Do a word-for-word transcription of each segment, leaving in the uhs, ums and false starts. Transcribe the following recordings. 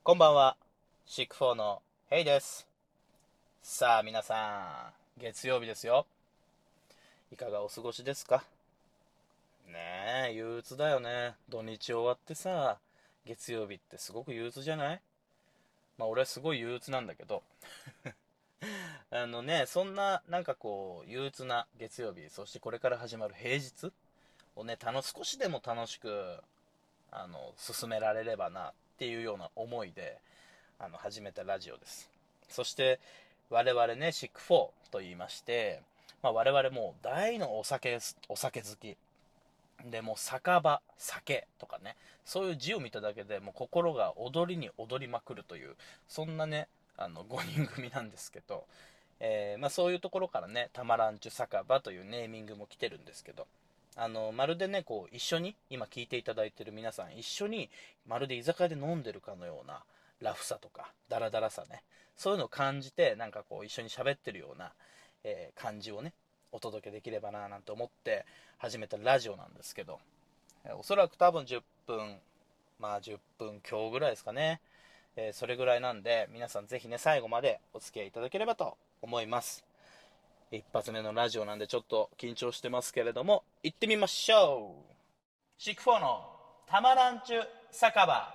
こんばんは。シックフォーのヘイです。さあ皆さん、月曜日ですよ。いかがお過ごしですか？ねえ、憂鬱だよね。土日終わってさ、月曜日ってすごく憂鬱じゃない？まあ俺はすごい憂鬱なんだけど、あのね、そんななんかこう、憂鬱な月曜日、そしてこれから始まる平日をね、楽少しでも楽しく、あの、進められればなっていうような思いで、あの始めたラジオです。そして我々ね、シックフォーと言いまして、まあ、我々もう大のお酒お酒好きで、もう酒場酒とかね、そういう字を見ただけでもう心が踊りに踊りまくるという、そんなね、あのごにん組なんですけど、えーまあ、そういうところからね、たまらんちゅ酒場というネーミングも来てるんですけど、あのまるでね、こう一緒に今聞いていただいてる皆さん一緒にまるで居酒屋で飲んでるかのようなラフさとかダラダラさね、そういうのを感じて、なんかこう一緒に喋ってるような、えー感じをね、お届けできればななんて思って始めたラジオなんですけど、えーおそらく多分じゅっぷん、まあじゅっぷん強ぐらいですかね。えーそれぐらいなんで、皆さんぜひね、最後までお付き合いいただければと思います。一発目のラジオなんでちょっと緊張してますけれども、行ってみましょう。シックフォーのたまらんちゅ酒場。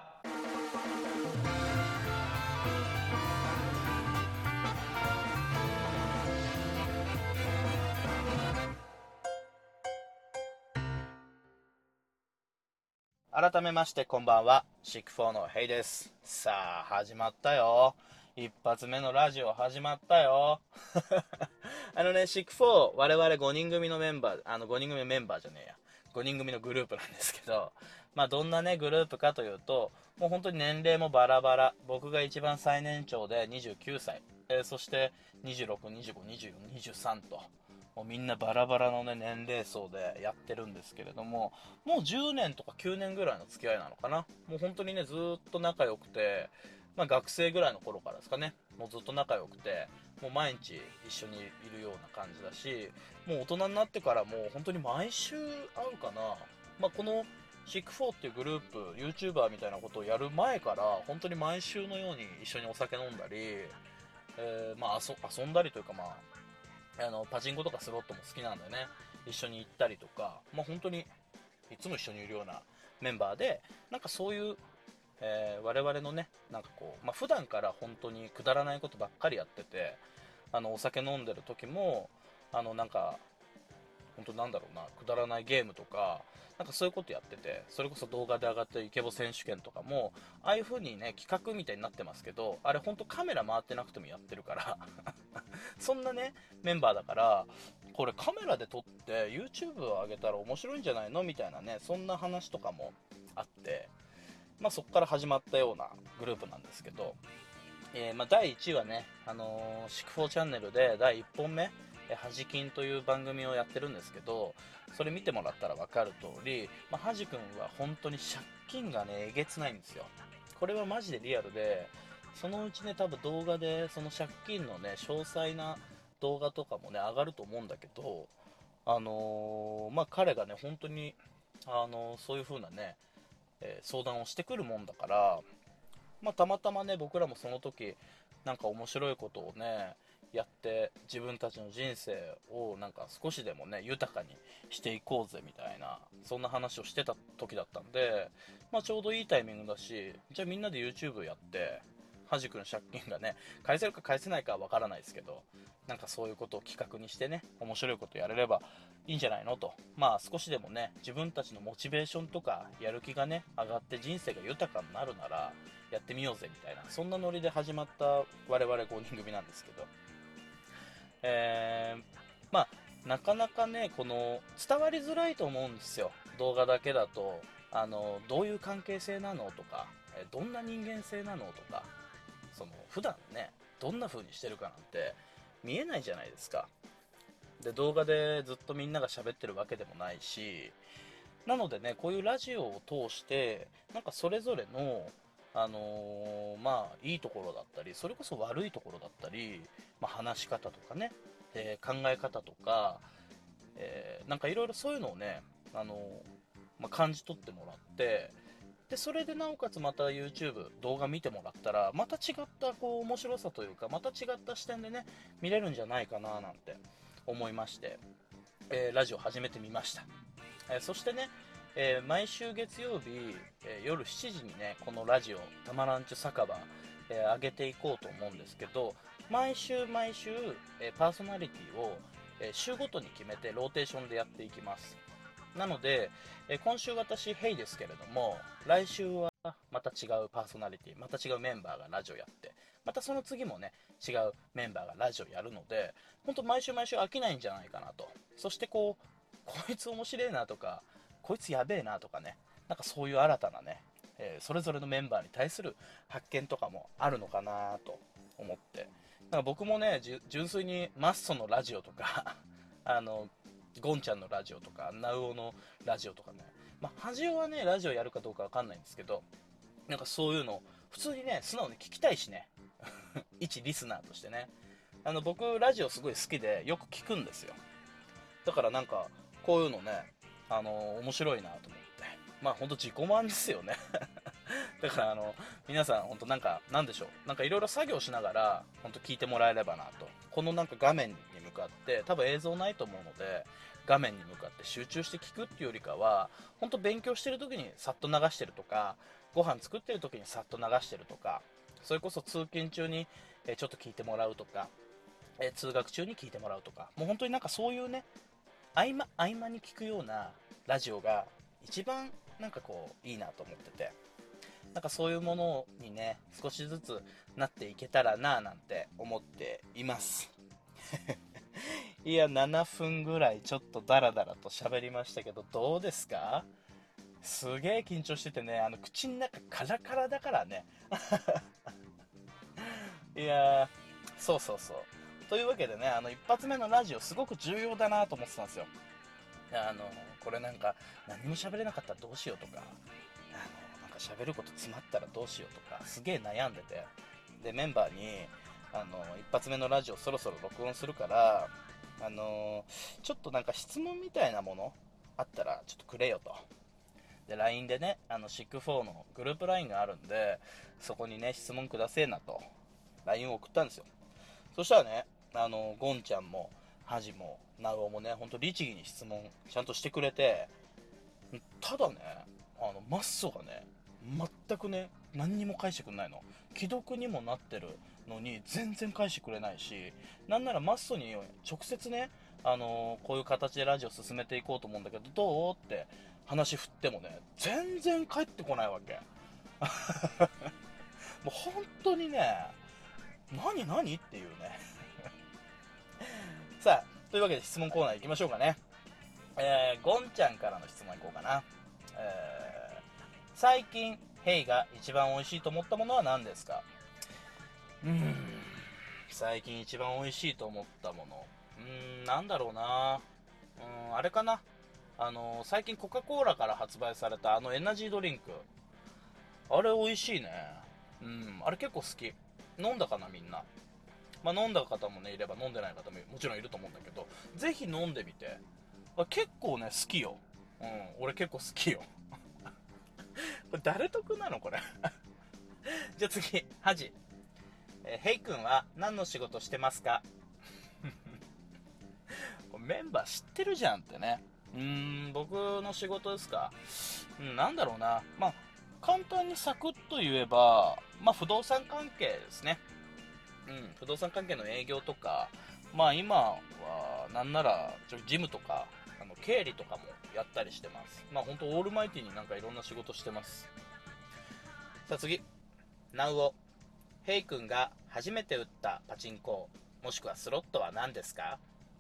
改めましてこんばんは、シックフォーのヘイです。さあ始まったよ。一発目のラジオ始まったよ。あのね、シックフォー、我々ごにん組のメンバー、あのごにん組のメンバーじゃねえや、ごにん組のグループなんですけど、まあどんなねグループかというと、もう本当に年齢もバラバラ。僕が一番最年長でにじゅうきゅうさい、えーそしてにじゅうろく、にじゅうご、にじゅうよん、にじゅうさんと、もうみんなバラバラのね、年齢層でやってるんですけれども、もうじゅうねんとかきゅうねんぐらいの付き合いなのかな。もう本当にね、ずーっと仲良くて、まあ学生ぐらいの頃からですかね、もうずっと仲良くて、もう毎日一緒にいるような感じだし、もう大人になってからもう本当に毎週会うかな。まあこのシックフォーっていうグループ、YouTuber みたいなことをやる前から、本当に毎週のように一緒にお酒飲んだり、えーまあ遊遊んだりというか、まああのパチンコとかスロットも好きなんでね、一緒に行ったりとか、まあ、本当にいつも一緒にいるようなメンバーで、なんかそういう、えー我々のね、なんかこう、まあ、普段から本当にくだらないことばっかりやってて、あのお酒飲んでる時も、あのなんか本当なんだろうな、くだらないゲームとか、なんかそういうことやってて、それこそ動画で上がってるイケボ選手権とかも、ああいう風にね、企画みたいになってますけど、あれ本当カメラ回ってなくてもやってるからそんなね、メンバーだから、これカメラで撮って YouTube を上げたら面白いんじゃないのみたいなね、そんな話とかもあって、まあそこから始まったようなグループなんですけど、えーまあ、だいいちいはね、あのー、シックフォーチャンネルでだいいっぽんめ、えーはじきんという番組をやってるんですけど、それ見てもらったら分かる通り、まあ、はじくんは本当に借金がね、えげつないんですよ。これはマジでリアルで、そのうちね、多分動画で、その借金のね、詳細な動画とかもね、上がると思うんだけど、あのーまあ、彼がね、本当に、あのーそういう風なね、えー相談をしてくるもんだから、まあ、たまたまね、僕らもその時、なんか面白いことをね、やって、自分たちの人生をなんか少しでもね、豊かにしていこうぜみたいな、そんな話をしてた時だったんで、まあちょうどいいタイミングだし、じゃあみんなで YouTube やって、はじくの借金がね、返せるか返せないかはわからないですけど、なんかそういうことを企画にしてね、面白いことやれればいいんじゃないのと。まあ少しでもね、自分たちのモチベーションとかやる気がね、上がって人生が豊かになるなら、やってみようぜみたいな、そんなノリで始まった我々ごにん組なんですけど、えー、まあ、なかなかね、この、伝わりづらいと思うんですよ。動画だけだと、あの、どういう関係性なのとか、えどんな人間性なのとか、その、普段ね、どんな風にしてるかなんて見えないじゃないですか。で、動画でずっとみんなが喋ってるわけでもないし、なのでね、こういうラジオを通して、なんかそれぞれの、あのーまあ、いいところだったり、それこそ悪いところだったり、まあ、話し方とかね、えー考え方とか、えーなんかいろいろそういうのをね、あのーまあ、感じ取ってもらって、 でそれでなおかつまた YouTube 動画見てもらったらまた違ったこう面白さというか、また違った視点でね見れるんじゃないかななんて思いまして、えーラジオ始めてみました。えーそしてね、えー毎週月曜日、えー夜しちじにねこのラジオたまらんちゅ酒場、えー上げていこうと思うんですけど、毎週毎週、えーパーソナリティを、えー週ごとに決めてローテーションでやっていきます。なので、えー今週私ヘイですけれども、来週はまた違うパーソナリティ、また違うメンバーがラジオやって、またその次もね違うメンバーがラジオやるので、本当毎週毎週飽きないんじゃないかなと。そしてこうこいつ面白いなとか、こいつやべえなとかね、なんかそういう新たなね、えーそれぞれのメンバーに対する発見とかもあるのかなと思って、なんか僕もねじゅ純粋にマッソのラジオとかあのゴンちゃんのラジオとかナウオのラジオとかね、まあハジオはねラジオやるかどうかわかんないんですけど、なんかそういうの普通にね素直に聞きたいしね一リスナーとしてね、あの僕ラジオすごい好きでよく聞くんですよ。だからなんかこういうのね、あの面白いなと思って、まあほんと自己満ですよねだからあの皆さん本当なんかなんでしょう、なんかいろいろ作業しながら本当聞いてもらえればなと。このなんか画面に向かって多分映像ないと思うので、画面に向かって集中して聞くっていうよりかは、本当勉強してる時にさっと流してるとか、ご飯作ってる時にさっと流してるとか、それこそ通勤中にえちょっと聞いてもらうとか、え通学中に聞いてもらうとか、もう本当になんかそういうね合間合間に聞くようなラジオが一番なんかこういいなと思ってて、なんかそういうものにね少しずつなっていけたらなぁなんて思っていますいやななふんぐらいちょっとダラダラと喋りましたけど、どうですか？すげえ緊張しててね、あの口の中カラカラだからねいやー、そうそうそう。というわけでね、あの一発目のラジオすごく重要だなと思ってたんですよ。あのこれなんか何も喋れなかったらどうしようとか、あのなんか喋ること詰まったらどうしようとかすげえ悩んでて、でメンバーにあの一発目のラジオそろそろ録音するから、あのちょっとなんか質問みたいなものあったらちょっとくれよと。で ライン でね、あのシックフォーのグループ ライン があるんで、そこにね質問くだせえなと ライン を送ったんですよ。そしたらね、あのゴンちゃんもハジもナウオもね、ほんと律儀に質問ちゃんとしてくれて、ただね、あのマッソがね全くね何にも返してくれないの。既読にもなってるのに全然返してくれないし、なんならマッソに直接ね、あのーこういう形でラジオ進めていこうと思うんだけどどうって話振ってもね全然返ってこないわけもう本当にね、何何っていうねさあ、というわけで質問コーナー行きましょうかね。えー、ゴンちゃんからの質問いこうかな。えー、最近ヘイが一番美味しいと思ったものは何ですか？うーん、最近一番美味しいと思ったもの、うーん、なんだろうな。うーん、あれかな。あのー最近コカ・コーラから発売されたあのエナジードリンク、あれ美味しいね。うん、あれ結構好き。飲んだかなみんな。まあ飲んだ方もねいれば飲んでない方ももちろんいると思うんだけど、ぜひ飲んでみて。あ、結構ね好きよ。うん、俺結構好きよこれ誰得なのこれじゃあ次、ハジ。えーヘイ君は何の仕事してますか？メンバー知ってるじゃんってね。うーん、僕の仕事ですか。うん、なんだろうな。まあ、簡単にサクッと言えば、まあ、不動産関係ですね。うん、不動産関係の営業とか、まあ、今は、なんなら、ちょジムとか、あの経理とかもやったりしてます。まあ、本当オールマイティになんかいろんな仕事してます。さあ次、ナウオ。ヘイ君が初めて打ったパチンコ、もしくはスロットは何ですか？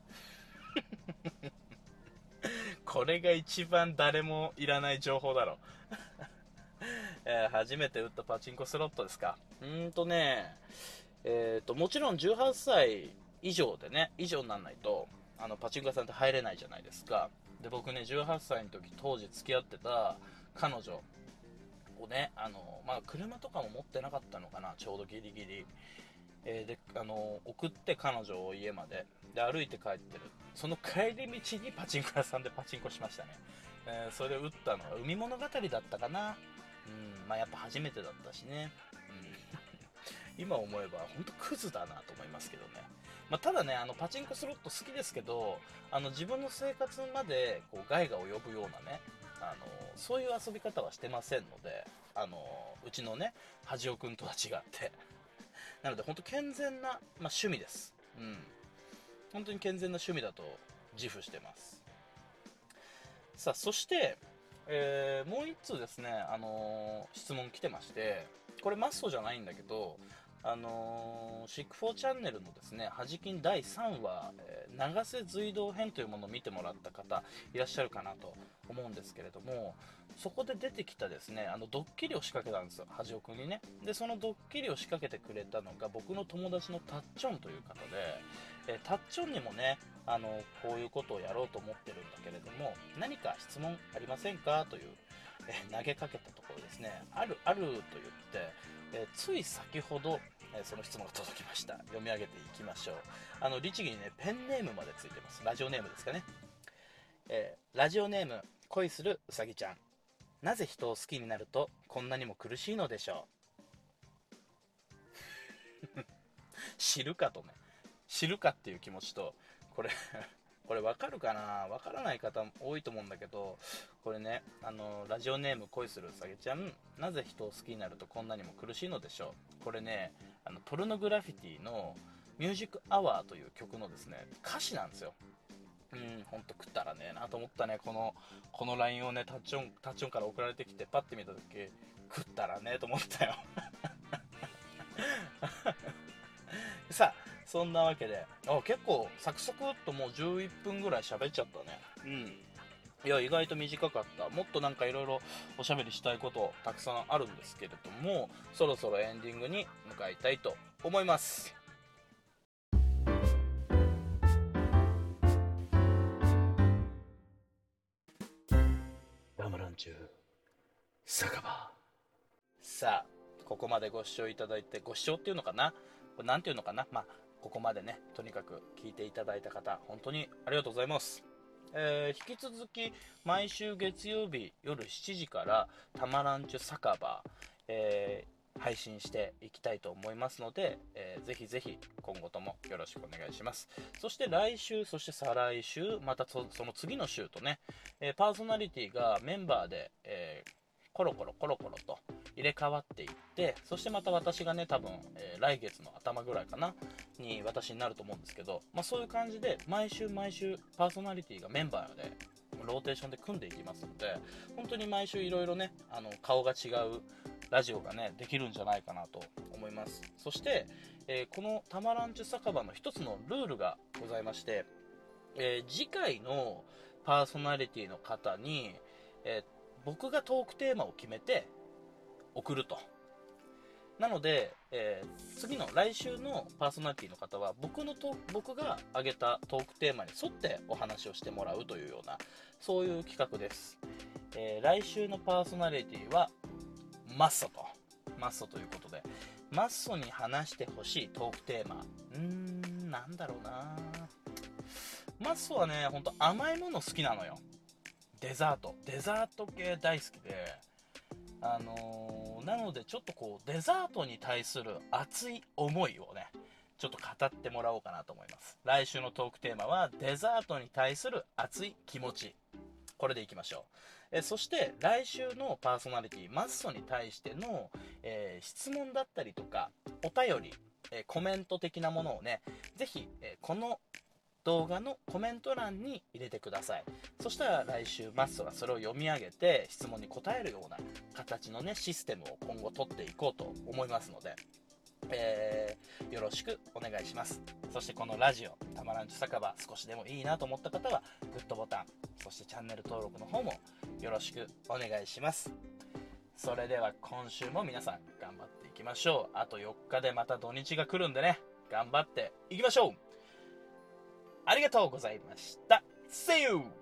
これが一番誰もいらない情報だろえー初めて打ったパチンコスロットですか。うーんとね、えーと、もちろんじゅうはっさい以上でね、以上にならないと、あの、パチンコ屋さんって入れないじゃないですか。で、僕ね、じゅうはっさいの時、当時付き合ってた彼女をね、あの、まあ、車とかも持ってなかったのかな、ちょうどギリギリ。えーで、あの、送って彼女を家まで。で、歩いて帰ってる。その帰り道にパチンコ屋さんでパチンコしましたね。えーそれで打ったのは海物語だったかな。 うん、まあやっぱ初めてだったしね。うん、今思えば本当クズだなと思いますけどね。まあ、ただね、あのパチンコスロット好きですけど、あの自分の生活までこう害が及ぶようなね、あのそういう遊び方はしてませんので、あのうちのね、恥尾くんとは違って。なので本当健全な、まあ、趣味です。うん。本当に健全な趣味だと自負してます。さあ、そして、えーもう一通ですね、あのー質問来てまして、これマッソじゃないんだけど、あのー、シックフォーチャンネルのですね、はじきんだいさんわ、えー長瀬随道編というものを見てもらった方いらっしゃるかなと思うんですけれども、そこで出てきたですね、あのドッキリを仕掛けたんですよ、はじおくんにね。で、そのドッキリを仕掛けてくれたのが僕の友達のタッチョンという方で、えータッチョンにもね、あのこういうことをやろうと思ってるんだけれども、何か質問ありませんかという、えー投げかけたところですね、あるあると言って、えーつい先ほど、えーその質問が届きました。読み上げていきましょう。あの律儀にね、ペンネームまでついてます。ラジオネームですかね。えーラジオネーム恋するうさぎちゃん。なぜ人を好きになるとこんなにも苦しいのでしょう。知るかとね、知るかっていう気持ちと、これこれ分かるかな、分からない方も多いと思うんだけど、これね、あのラジオネーム恋するうさぎちゃん、なぜ人を好きになるとこんなにも苦しいのでしょう。これね、あのポルノグラフィティのミュージックアワーという曲のですね、歌詞なんですよ。うん、ほんと食ったらねえなと思ったね。このこの ライン をね、タッチオンタッチオンから送られてきてパッて見た時、食ったらねえと思ったよ。さあ、そんなわけで、あ、結構サクサクっともうじゅういっぷんぐらい喋っちゃったね。うん。いや、意外と短かった。もっとなんかいろいろおしゃべりしたいことたくさんあるんですけれども、そろそろエンディングに向かいたいと思います。ラムランチュー酒場。さあ、ここまでご視聴いただいて、ご視聴っていうのかな、これなんていうのかな、まあここまでね、とにかく聞いていただいた方、本当にありがとうございます。えー引き続き毎週月曜日夜しちじからたまらんちゅ酒場、えー配信していきたいと思いますので、えーぜひぜひ今後ともよろしくお願いします。そして来週、そして再来週、またそその次の週とね、えーパーソナリティがメンバーで、えーコロコロコロコロと入れ替わっていって、そしてまた私がね、多分、えー来月の頭ぐらいかなに私になると思うんですけど、まあ、そういう感じで毎週毎週パーソナリティがメンバーでローテーションで組んでいきますので、本当に毎週いろいろね、あの顔が違うラジオがねできるんじゃないかなと思います。そして、えーこのたまらんちゅ酒場の一つのルールがございまして、えー次回のパーソナリティの方に、えー僕がトークテーマを決めて送ると。なので、えー次の来週のパーソナリティの方は僕のト僕が挙げたトークテーマに沿ってお話をしてもらうというような、そういう企画です。えー来週のパーソナリティはマッソとマッソということで、マッソに話してほしいトークテーマ、うーんなんだろうな。マッソはね、ほんと甘いもの好きなのよ。デザートデザート系大好きで、あのーなのでちょっとこうデザートに対する熱い思いをね、ちょっと語ってもらおうかなと思います。来週のトークテーマはデザートに対する熱い気持ち、これでいきましょう。えそして来週のパーソナリティマッソに対しての、えー質問だったりとかお便り、えーコメント的なものをね、ぜひ、えーこの動画のコメント欄に入れてください。そしたら来週マッソがそれを読み上げて質問に答えるような形のねシステムを今後取っていこうと思いますので、えーよろしくお願いします。そしてこのラジオたまらんち酒場、少しでもいいなと思った方はグッドボタン、そしてチャンネル登録の方もよろしくお願いします。それでは今週も皆さん頑張っていきましょう。あとよっかでまた土日が来るんでね、頑張っていきましょう。ありがとうございました。See you!